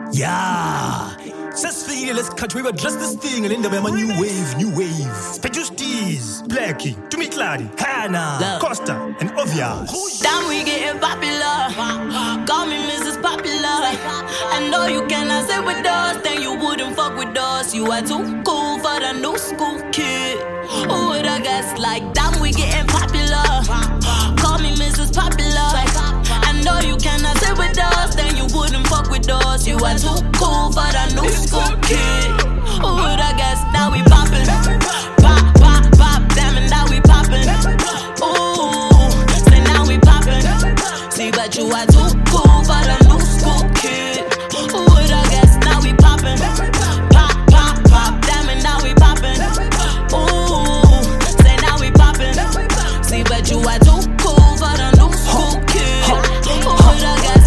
Yeah. Sesifile lesikhathi we-address this thing ngendaba yama-new wave. Spejusties, Blackie, Tumikladi, Hannah, Costa, and Obvious. Damn, we getting popular. Call me Mrs. Popular. I know you cannot sit with us, then you wouldn't fuck with us. You are too cool for the new school kid. Who would I guess? Like, damn, we getting popular. Call me Mrs. Popular. I know you cannot sit with us, then you wouldn't fuck with us. You are too cool for the new school kid. Who would I guess? Now we poppin'. Pop, damn it, now we poppin'. Ooh, say now we poppin'. See, but you are too cool for the new school kid. Who would I guess? Now we poppin'. Pop, damn it, now we poppin'. Ooh, say now we poppin'. See, but you are too cool for the new school kid. Who would I guess?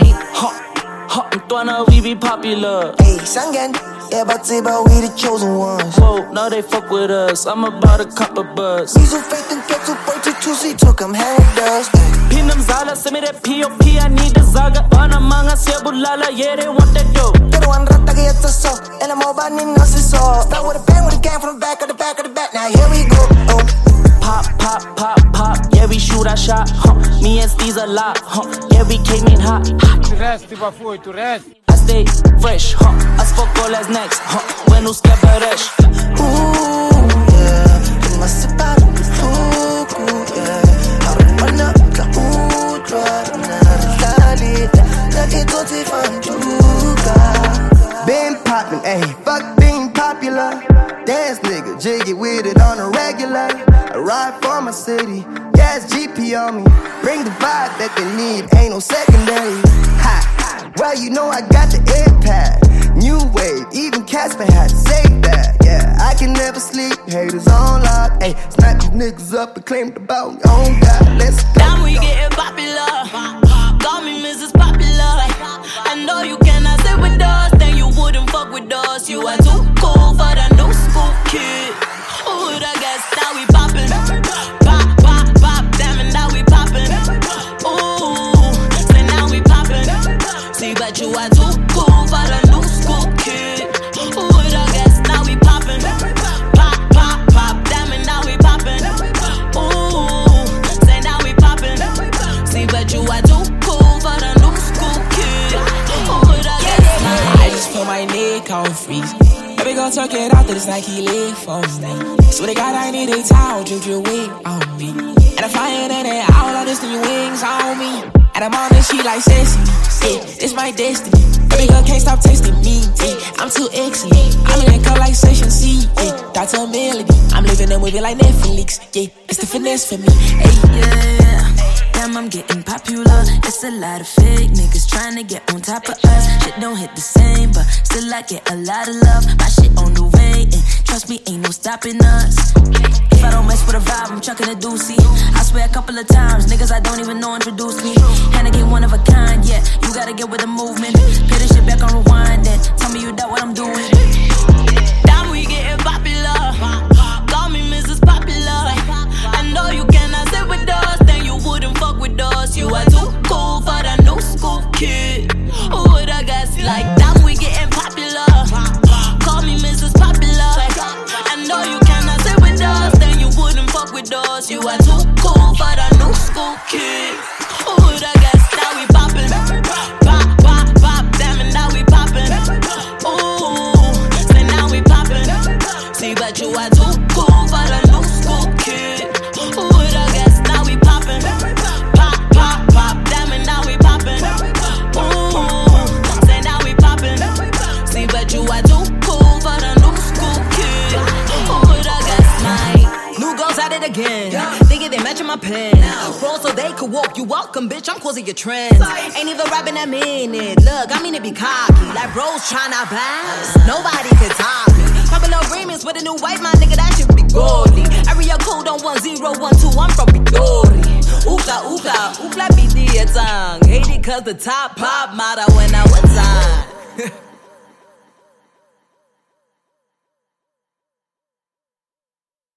We be popular. Hey, Sangan, yeah, but we the chosen ones. Whoa, now they fuck with us. I'm about a cup of buzz. He's a faith and get to point to see, took him hand dust. Pinam Zala, send me that POP, I need the Zaga. On among us, Yabulala, yeah, they want that dope. They don't want to get us so, and I'm all about us, it's all. Start with a bang when it came from the back of the back. Now here we go. Oh. Pop, yeah, we shoot our shot, Me and Steve's a lot, Yeah, we came in hot, Tu rest. I stay fresh, As fuck all as next, When you step a rush. Ooh, yeah, you must have bought it, yeah. I run up the Udra, been poppin', ayy, fuck being popular. Dance nigga, jiggy with it on a regular. I ride for my city, yeah, it's GP on me. Bring the vibe that they need, ain't no secondary. Ha, well you know I got the impact. New wave, even Casper had to say that. Yeah, I can never sleep, haters on lock. Ayy, snap these niggas up and claim the bout. Oh God, let's go. Now we getting popular. Call me Mrs. Popular. I know you cannot sit with us, then you wouldn't fuck with us. You are too cool for the new school kid. Who would I guess? Now we poppin'. Pop, damn it, now we poppin'. Ooh, say now we poppin'. See, but you are too cool for the new school kid. Who would I guess? Now we poppin'. Pop, damn it, now we poppin'. Ooh, say now we poppin'. See, but you are too cool for the new school kid. Who would I guess? I just put my neck on freeze. Baby, go tuck it out, this Nike leg for me. Swear to God, I need a towel, drip your wig on me. And if I ain't in it, all of this, your wings on me. And I'm on this, she like sexy, yeah, it's my destiny. Baby girl can't stop tasting me, yeah, I'm too excellent. I'm in a cup like Session C, yeah, Dr. Melody. I'm living and moving like Netflix, yeah, it's the finesse for me, hey. Yeah, damn, I'm getting popular. It's a lot of fake niggas trying to get on top of us. Shit don't hit the same, but still I get a lot of love. My shit on the way, and trust me, ain't no stopping us. If I don't mess with a vibe, I'm chucking a doozy. I swear a couple of times, niggas I don't even know introduced me. Hanna get one of a kind, yeah, you gotta get with the movement. Put this shit back on rewind, then tell me you doubt what I'm doing. Damn, we getting popular. Call me Mrs. Popular. I know you cannot sit with us, then you wouldn't fuck with us. You are too cool for the new school kid. Who would I guess? Like, damn, we getting popular. Call me Mrs. Popular. I know you cannot sit with us, then you wouldn't fuck with us. You are too cool for the new school kid. Who would I guess? Now we poppin'. Pop, damn it, now we poppin'. Ooh, say now we poppin'. See, but you are too cool for the new school kid. Who would I guess? Now we poppin'. Pop, damn it, now we poppin'. Ooh, say now we poppin'. See, but you are too cool for the new school kid. Who would I guess? My new girls at it again. Thinking they matchin' my pen. Roll so they could walk. You welcome, bitch. I'm causing your trends. Ain't even rapping that minute. Look, I mean it be cocky. Like bros tryna bounce. Nobody can top me. Popular remix with a new white man, nigga. That shit be gory. Area code on 1012. I'm from Bidori. Ookla be the tongue. Hate it cause the top pop model when I was on.